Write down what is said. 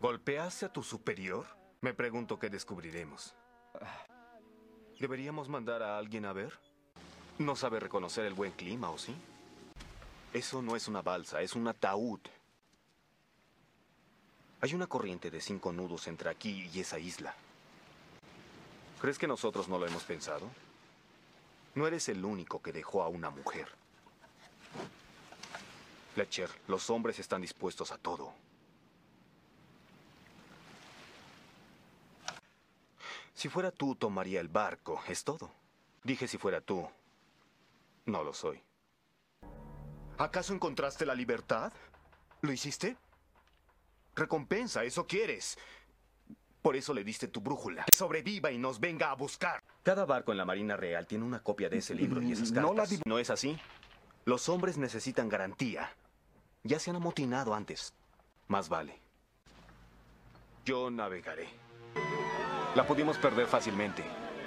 ¿Golpeaste a tu superior? Me pregunto qué descubriremos. ¿Deberíamos mandar a alguien a ver? No sabe reconocer el buen clima, ¿o sí? Eso no es una balsa, es un ataúd. Hay una corriente de 5 nudos entre aquí y esa isla. ¿Crees que nosotros no lo hemos pensado? No eres el único que dejó a una mujer. Fletcher, los hombres están dispuestos a todo. Si fuera tú, tomaría el barco, es todo. Dije si fuera tú. No lo soy. ¿Acaso encontraste la libertad? ¿Lo hiciste? Recompensa, eso quieres. Por eso le diste tu brújula. Que sobreviva y nos venga a buscar. Cada barco en la Marina Real tiene una copia de ese libro y esas cartas. ¿No es así? Los hombres necesitan garantía. Ya se han amotinado antes. Más vale. Yo navegaré. La pudimos perder fácilmente.